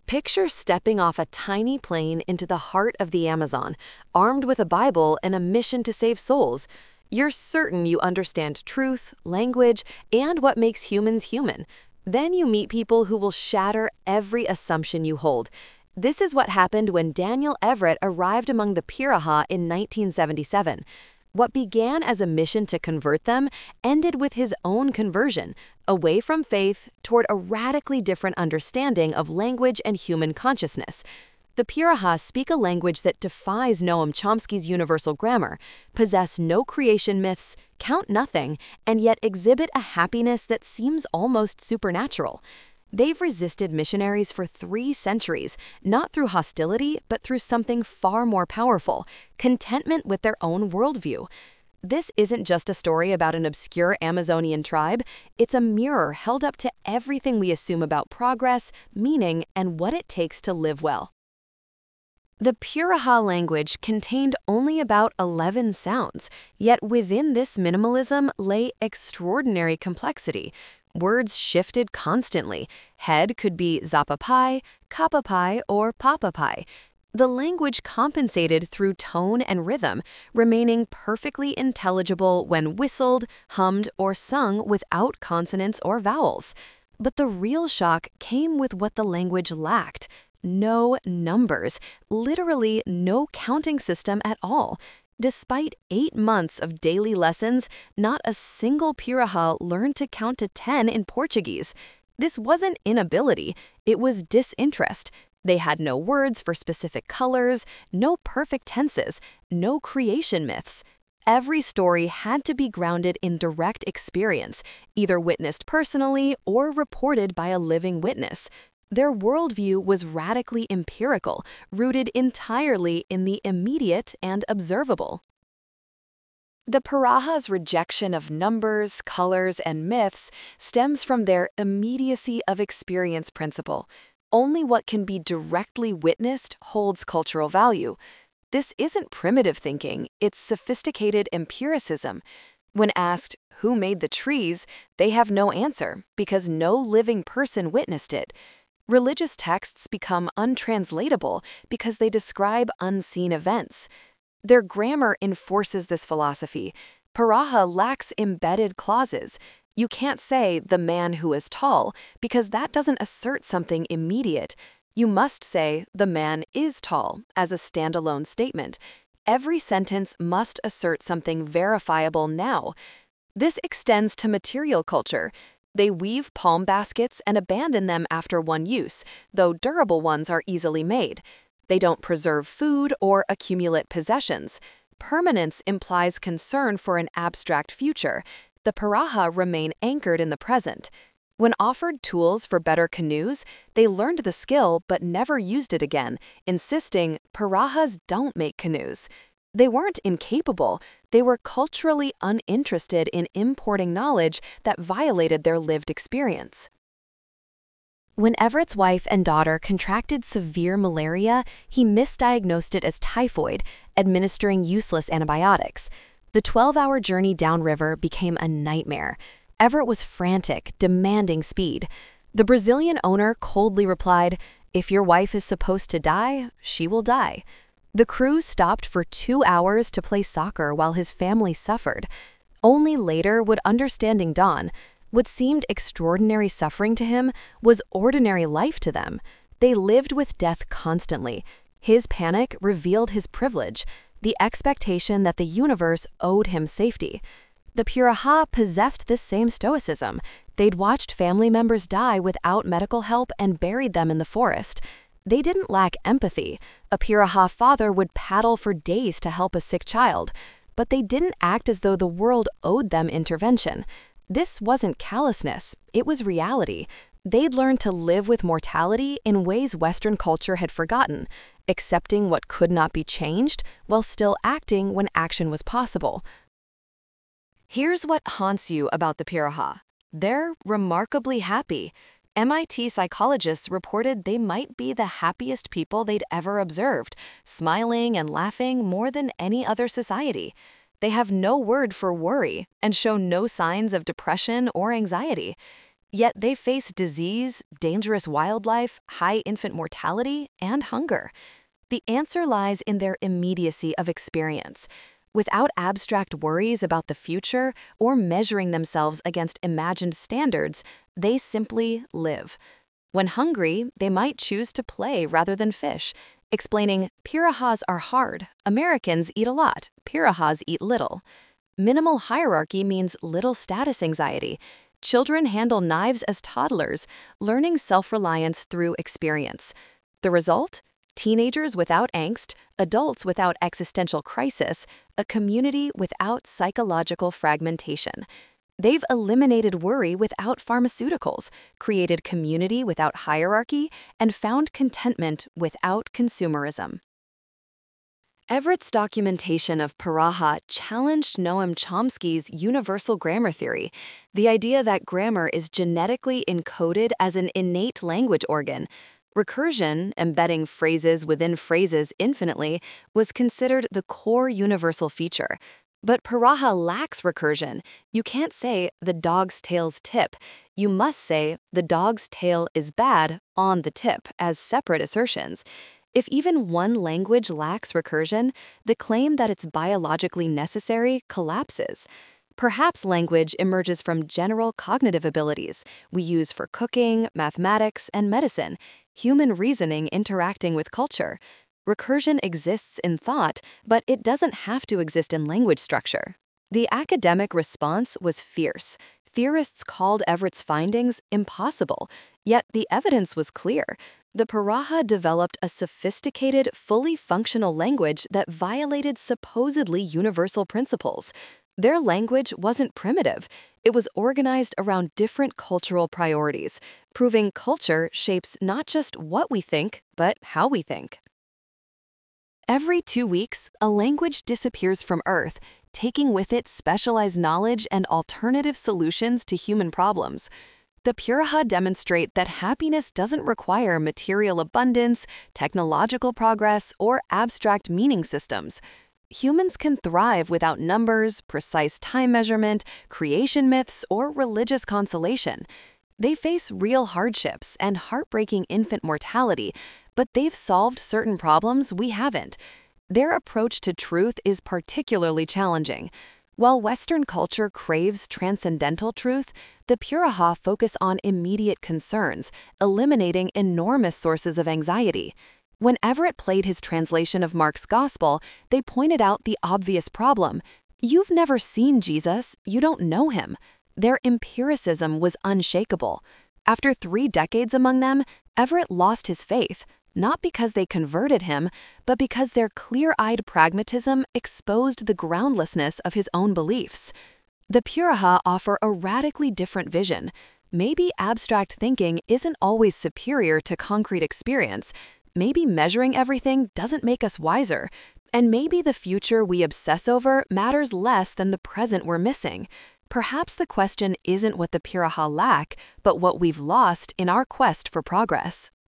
Picture stepping off a tiny plane into the heart of the Amazon, armed with a Bible and a mission to save souls. You're certain you understand truth, language, and what makes humans human. Then you meet people who will shatter every assumption you hold. This is what happened when Daniel Everett arrived among the Piraha in 1977. What began as a mission to convert them ended with his own conversion, away from faith toward a radically different understanding of language and human consciousness. The Piraha speak a language that defies Noam Chomsky's universal grammar, possess no creation myths, count nothing, and yet exhibit a happiness that seems almost supernatural. They've resisted missionaries for 3 centuries, not through hostility, but through something far more powerful: contentment with their own worldview. This isn't just a story about an obscure Amazonian tribe, it's a mirror held up to everything we assume about progress, meaning, and what it takes to live well. The Piraha language contained only about 11 sounds, yet within this minimalism lay extraordinary complexity. Words shifted constantly. Head could be Zapapai, Kapapai, or Papapai. The language compensated through tone and rhythm, remaining perfectly intelligible when whistled, hummed, or sung without consonants or vowels. But the real shock came with what the language lacked: no numbers, literally no counting system at all. Despite 8 months of daily lessons, not a single Piraha learned to count to 10 in Portuguese. This wasn't inability, it was disinterest. They had no words for specific colors, no perfect tenses, no creation myths. Every story had to be grounded in direct experience, either witnessed personally or reported by a living witness. Their worldview was radically empirical, rooted entirely in the immediate and observable. The Piraha's rejection of numbers, colors, and myths stems from their immediacy of experience principle. Only what can be directly witnessed holds cultural value. This isn't primitive thinking, it's sophisticated empiricism. When asked, "Who made the trees?" they have no answer, because no living person witnessed it. Religious texts become untranslatable because they describe unseen events. Their grammar enforces this philosophy. Piraha lacks embedded clauses. You can't say "the man who is tall" because that doesn't assert something immediate. You must say "the man is tall" as a standalone statement. Every sentence must assert something verifiable now. This extends to material culture. They weave palm baskets and abandon them after one use, though durable ones are easily made. They don't preserve food or accumulate possessions. Permanence implies concern for an abstract future. The Piraha remain anchored in the present. When offered tools for better canoes, they learned the skill but never used it again, insisting Pirahas don't make canoes. They weren't incapable, they were culturally uninterested in importing knowledge that violated their lived experience. When Everett's wife and daughter contracted severe malaria, he misdiagnosed it as typhoid, administering useless antibiotics. The 12-hour journey downriver became a nightmare. Everett was frantic, demanding speed. The Brazilian owner coldly replied, "If your wife is supposed to die, she will die." The crew stopped for 2 hours to play soccer while his family suffered. Only later would understanding dawn. What seemed extraordinary suffering to him was ordinary life to them. They lived with death constantly. His panic revealed his privilege, the expectation that the universe owed him safety. The Piraha possessed this same stoicism. They'd watched family members die without medical help and buried them in the forest. They didn't lack empathy. A Piraha father would paddle for days to help a sick child, but they didn't act as though the world owed them intervention. This wasn't callousness, it was reality. They'd learned to live with mortality in ways Western culture had forgotten, accepting what could not be changed while still acting when action was possible. Here's what haunts you about the Piraha. They're remarkably happy. MIT psychologists reported they might be the happiest people they'd ever observed, smiling and laughing more than any other society. They have no word for worry and show no signs of depression or anxiety. Yet they face disease, dangerous wildlife, high infant mortality, and hunger. The answer lies in their immediacy of experience. Without abstract worries about the future or measuring themselves against imagined standards, they simply live. When hungry, they might choose to play rather than fish, explaining, "Pirahas are hard. Americans eat a lot. Pirahas eat little." Minimal hierarchy means little status anxiety. Children handle knives as toddlers, learning self-reliance through experience. The result? Teenagers without angst, adults without existential crisis, a community without psychological fragmentation. They've eliminated worry without pharmaceuticals, created community without hierarchy, and found contentment without consumerism. Everett's documentation of Piraha challenged Noam Chomsky's universal grammar theory, the idea that grammar is genetically encoded as an innate language organ. Recursion, embedding phrases within phrases infinitely, was considered the core universal feature. But Piraha lacks recursion. You can't say, "the dog's tail's tip." You must say, "the dog's tail is bad" on the tip, as separate assertions. If even one language lacks recursion, the claim that it's biologically necessary collapses. Perhaps language emerges from general cognitive abilities we use for cooking, mathematics, and medicine, human reasoning interacting with culture. Recursion exists in thought, but it doesn't have to exist in language structure. The academic response was fierce. Theorists called Everett's findings impossible, yet the evidence was clear. The Piraha developed a sophisticated, fully functional language that violated supposedly universal principles. Their language wasn't primitive. It was organized around different cultural priorities, proving culture shapes not just what we think, but how we think. Every 2 weeks, a language disappears from Earth, taking with it specialized knowledge and alternative solutions to human problems. The Piraha demonstrate that happiness doesn't require material abundance, technological progress, or abstract meaning systems. Humans can thrive without numbers, precise time measurement, creation myths, or religious consolation. They face real hardships and heartbreaking infant mortality, but they've solved certain problems we haven't. Their approach to truth is particularly challenging. While Western culture craves transcendental truth, the Piraha focus on immediate concerns, eliminating enormous sources of anxiety. When Everett played his translation of Mark's Gospel, they pointed out the obvious problem. You've never seen Jesus, you don't know him. Their empiricism was unshakable. After 3 decades among them, Everett lost his faith, not because they converted him, but because their clear-eyed pragmatism exposed the groundlessness of his own beliefs. The Piraha offer a radically different vision. Maybe abstract thinking isn't always superior to concrete experience. Maybe measuring everything doesn't make us wiser. And maybe the future we obsess over matters less than the present we're missing. Perhaps the question isn't what the Piraha lack, but what we've lost in our quest for progress.